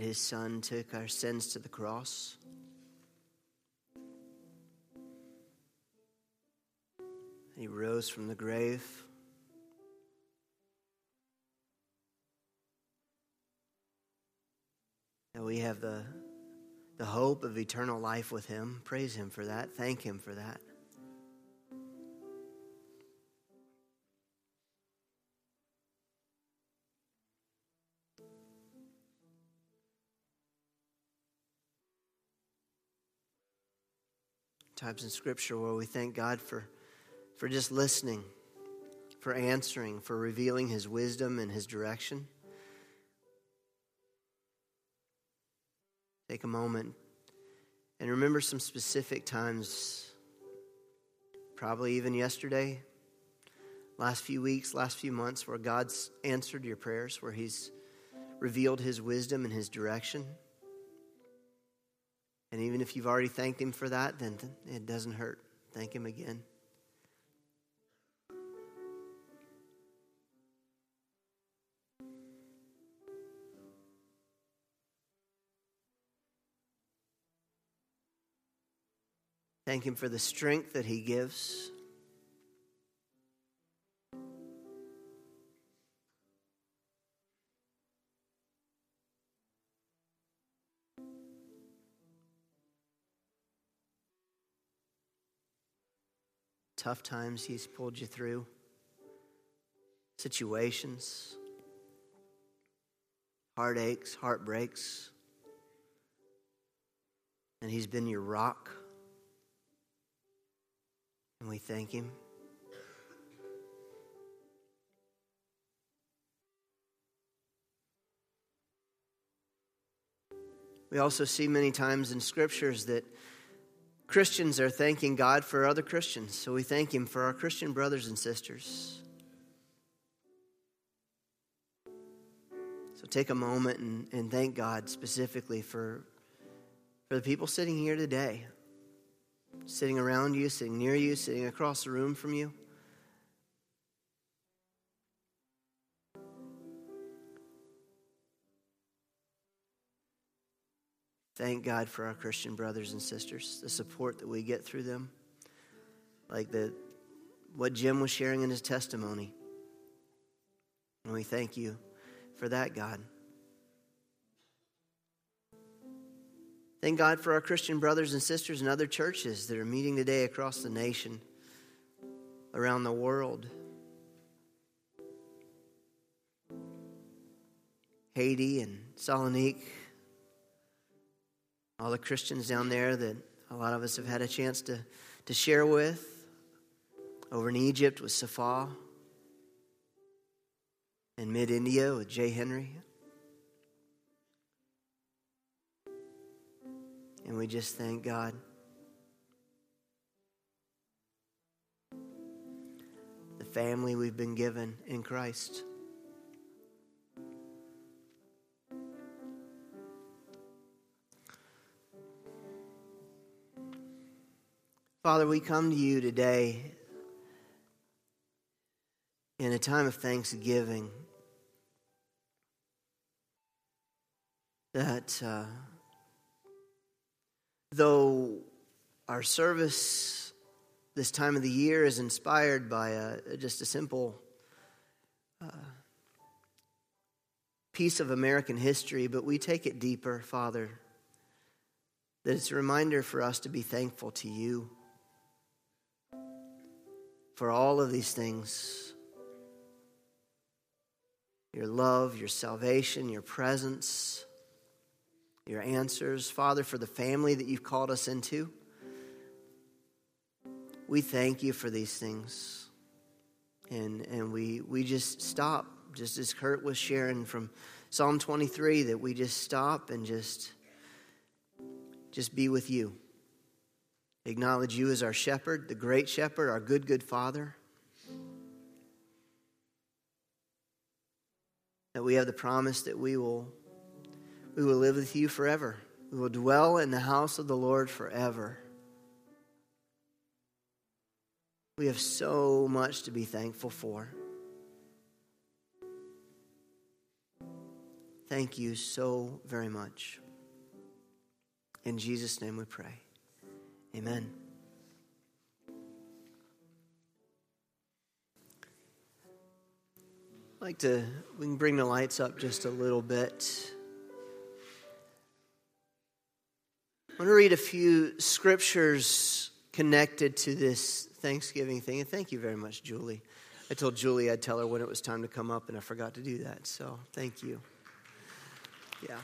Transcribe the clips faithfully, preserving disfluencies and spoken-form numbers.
his Son took our sins to the cross. He rose from the grave. And we have the, the hope of eternal life with him. Praise him for that. Thank him for that. Times in Scripture where we thank God for, for just listening, for answering, for revealing his wisdom and his direction. Take a moment and remember some specific times, probably even yesterday, last few weeks, last few months, where God's answered your prayers, where he's revealed his wisdom and his direction. And even if you've already thanked him for that, then it doesn't hurt. Thank him again. Thank him for the strength that he gives. Tough times he's pulled you through. Situations. Heartaches, heartbreaks. And he's been your rock. And we thank him. We also see many times in scriptures that Christians are thanking God for other Christians. So we thank him for our Christian brothers and sisters. So take a moment and, and thank God specifically for, for the people sitting here today. Sitting around you, sitting near you, sitting across the room from you. Thank God for our Christian brothers and sisters, the support that we get through them. Like the what Jim was sharing in his testimony. And we thank you for that, God. Thank God for our Christian brothers and sisters in other churches that are meeting today across the nation, around the world. Haiti and Salonique, all the Christians down there that a lot of us have had a chance to, to share with. Over in Egypt with Safa. In mid-India with Jay Henry. And we just thank God. The family we've been given in Christ. Father, we come to you today in a time of thanksgiving that uh, though our service this time of the year is inspired by a, just a simple uh, piece of American history, but we take it deeper, Father, that it's a reminder for us to be thankful to you for all of these things. Your love, your salvation, your presence, your answers. Father, for the family that you've called us into. We thank you for these things. And and we we just stop, just as Kurt was sharing from Psalm twenty-three, that we just stop and just, just be with you. Acknowledge you as our shepherd, the great shepherd, our good, good Father. That we have the promise that we will We will live with you forever. We will dwell in the house of the Lord forever. We have so much to be thankful for. Thank you so very much. In Jesus' name we pray. Amen. I'd like to, we can bring the lights up just a little bit. I want to read a few scriptures connected to this Thanksgiving thing. And thank you very much, Julie. I told Julie I'd tell her when it was time to come up, and I forgot to do that. So thank you. Yeah.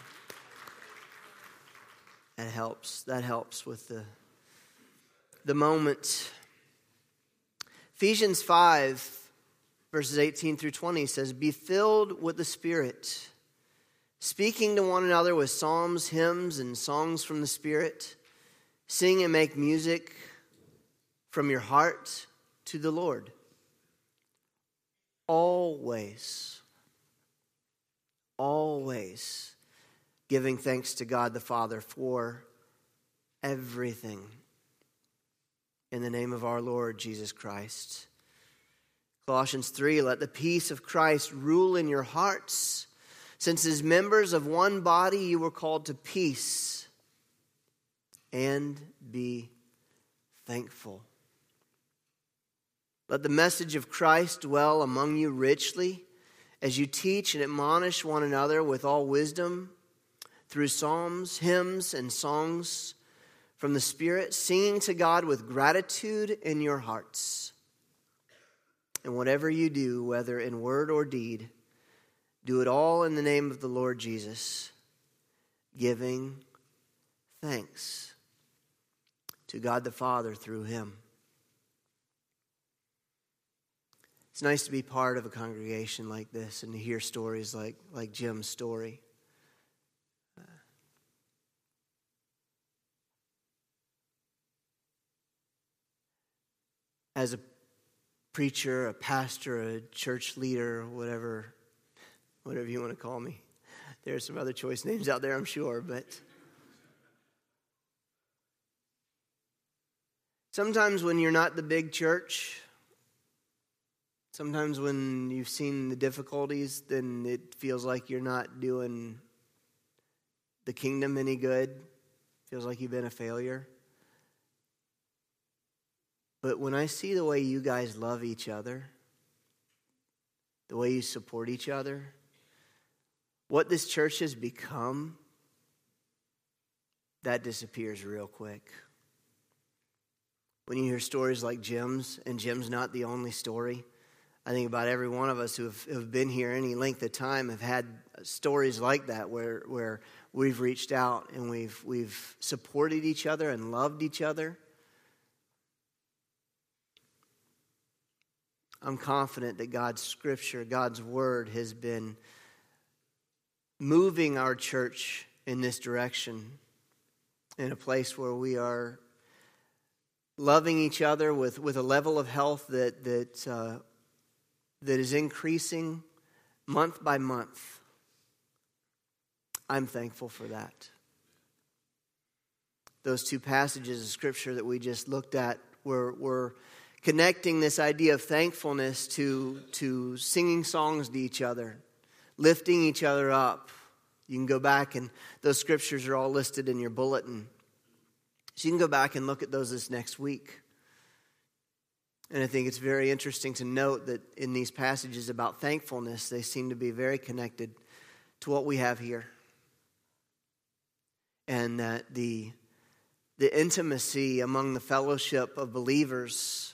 That helps. That helps with the, the moment. Ephesians five, verses eighteen through twenty says, "Be filled with the Spirit, speaking to one another with psalms, hymns, and songs from the Spirit. Sing and make music from your heart to the Lord. Always, always giving thanks to God the Father for everything in the name of our Lord Jesus Christ." Colossians three, "Let the peace of Christ rule in your hearts. Since as members of one body you were called to peace, and be thankful. Let the message of Christ dwell among you richly as you teach and admonish one another with all wisdom through psalms, hymns, and songs from the Spirit, singing to God with gratitude in your hearts. And whatever you do, whether in word or deed, do it all in the name of the Lord Jesus, giving thanks to God the Father through him." It's nice to be part of a congregation like this and to hear stories like, like Jim's story. Uh, as a preacher, a pastor, a church leader, whatever, whatever you want to call me. There are some other choice names out there, I'm sure, but sometimes when you're not the big church, sometimes when you've seen the difficulties, then it feels like you're not doing the kingdom any good. It feels like you've been a failure. But when I see the way you guys love each other, the way you support each other, what this church has become, that disappears real quick. When you hear stories like Jim's, and Jim's not the only story, I think about every one of us who have, have been here any length of time have had stories like that where where we've reached out and we've we've supported each other and loved each other. I'm confident that God's scripture, God's word has been moving our church in this direction, in a place where we are loving each other with, with a level of health that that uh, that is increasing month by month. I'm thankful for that. Those two passages of scripture that we just looked at were were connecting this idea of thankfulness to, to singing songs to each other, lifting each other up. You can go back, and those scriptures are all listed in your bulletin. So you can go back and look at those this next week. And I think it's very interesting to note that in these passages about thankfulness, they seem to be very connected to what we have here. And that the, the intimacy among the fellowship of believers,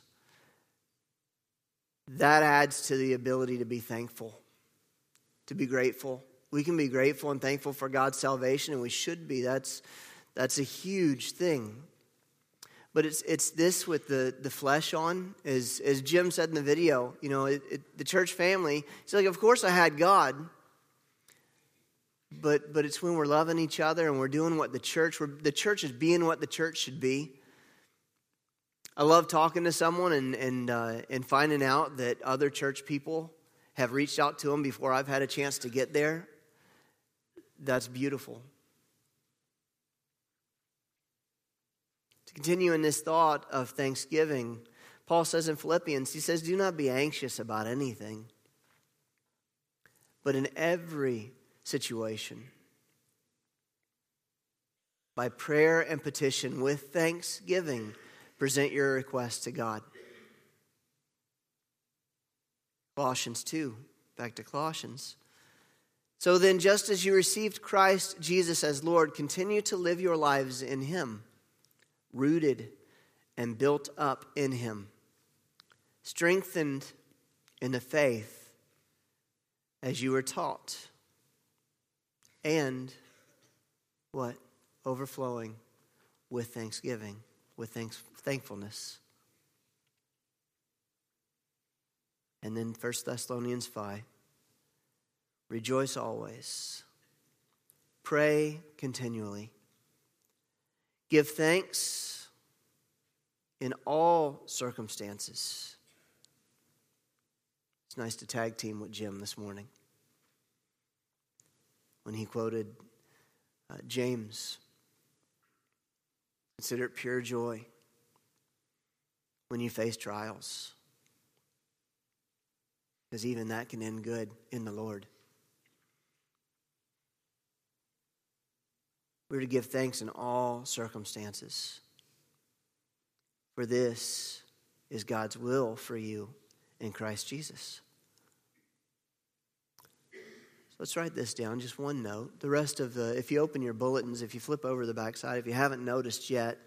that adds to the ability to be thankful, to be grateful. We can be grateful and thankful for God's salvation, and we should be. That's that's a huge thing. But it's it's this with the, the flesh on, as as Jim said in the video. You know, it, it, the church family. He's like, of course I had God, but but it's when we're loving each other and we're doing what the church. We're, the church is being what the church should be. I love talking to someone and and uh, and finding out that other church people have reached out to them before I've had a chance to get there. That's beautiful. To continue in this thought of thanksgiving, Paul says in Philippians, he says, "Do not be anxious about anything, but in every situation. By prayer and petition with thanksgiving, present your request to God. Colossians two, back to Colossians. So then, just as you received Christ Jesus as Lord, continue to live your lives in Him, rooted and built up in Him, strengthened in the faith as you were taught, and what? Overflowing with thanksgiving, with thanks, thankfulness. And then First Thessalonians five. Rejoice always. Pray continually. Give thanks in all circumstances. It's nice to tag team with Jim this morning when he quoted uh, James. Consider it pure joy when you face trials, because even that can end good in the Lord. We're to give thanks in all circumstances, for this is God's will for you in Christ Jesus. So let's write this down, just one note. The rest of the, if you open your bulletins, if you flip over the backside, if you haven't noticed yet,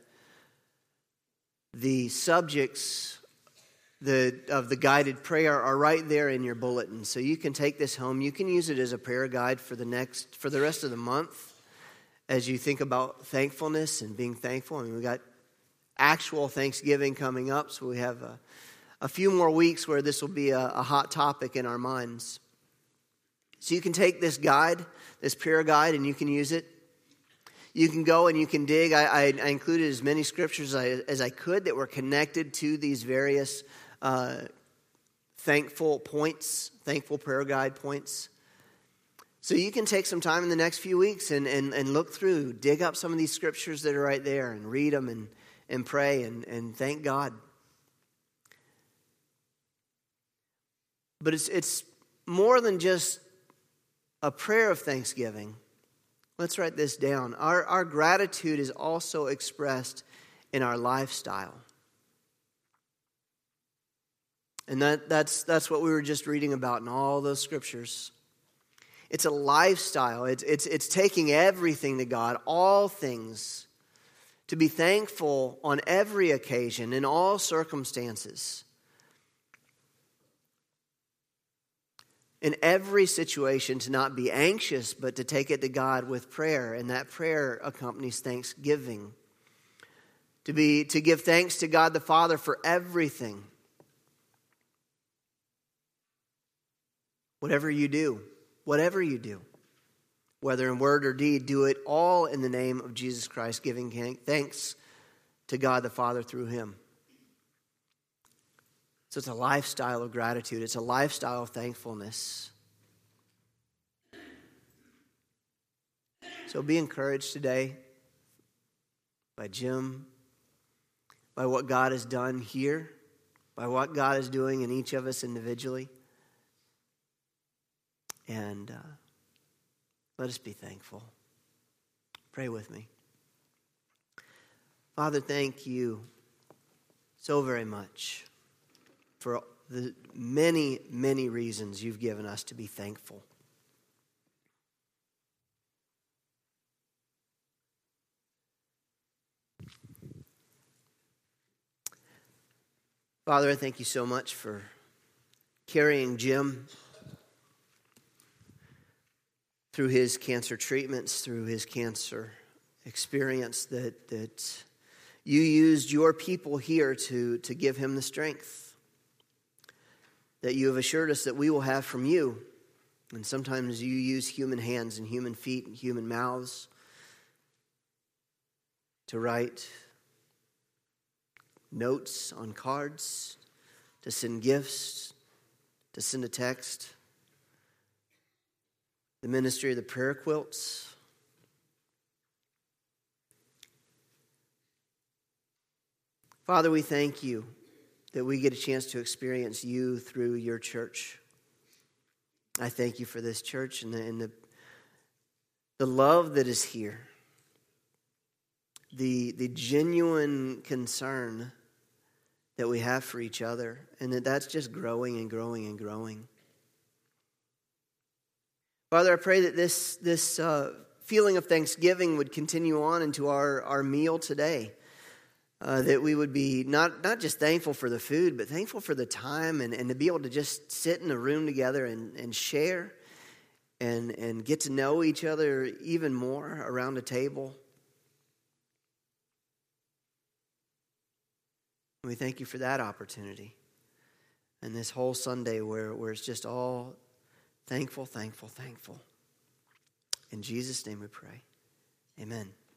the subjects the, of the guided prayer are right there in your bulletin. So you can take this home. You can use it as a prayer guide for the next, for the rest of the month as you think about thankfulness and being thankful. I mean, we've got actual Thanksgiving coming up, so we have a, a few more weeks where this will be a, a hot topic in our minds. So you can take this guide, this prayer guide, and you can use it. You can go and you can dig. I, I, I included as many scriptures as I, as I could that were connected to these various uh, thankful points, thankful prayer guide points. So you can take some time in the next few weeks and, and, and look through, dig up some of these scriptures that are right there and read them and, and pray and, and thank God. But it's it's more than just a prayer of thanksgiving. Let's write this down. Our, our gratitude is also expressed in our lifestyle. And that, that's, that's what we were just reading about in all those scriptures. It's a lifestyle. It's, it's, it's taking everything to God, all things, to be thankful on every occasion, in all circumstances. In every situation, to not be anxious, but to take it to God with prayer. And that prayer accompanies thanksgiving. To be to give thanks to God the Father for everything. Whatever you do, whatever you do, whether in word or deed, do it all in the name of Jesus Christ, giving thanks to God the Father through Him. So it's a lifestyle of gratitude. It's a lifestyle of thankfulness. So be encouraged today by Jim, by what God has done here, by what God is doing in each of us individually. And uh, let us be thankful. Pray with me. Father, thank you so very much for the many, many reasons you've given us to be thankful. Father, I thank you so much for carrying Jim through his cancer treatments, through his cancer experience, that, that you used your people here to, to give him the strength that you have assured us that we will have from you. And sometimes you use human hands and human feet and human mouths to write notes on cards, to send gifts, to send a text. The ministry of the prayer quilts. Father, we thank you that we get a chance to experience you through your church. I thank you for this church and the, and the, the love that is here, the, the genuine concern that we have for each other, and that that's just growing and growing and growing. Father, I pray that this, this uh, feeling of thanksgiving would continue on into our, our meal today. Uh, that we would be not, not just thankful for the food, but thankful for the time and, and to be able to just sit in a room together and, and share and, and get to know each other even more around a table. We thank you for that opportunity. And this whole Sunday where, where it's just all thankful, thankful, thankful. In Jesus' name we pray. Amen.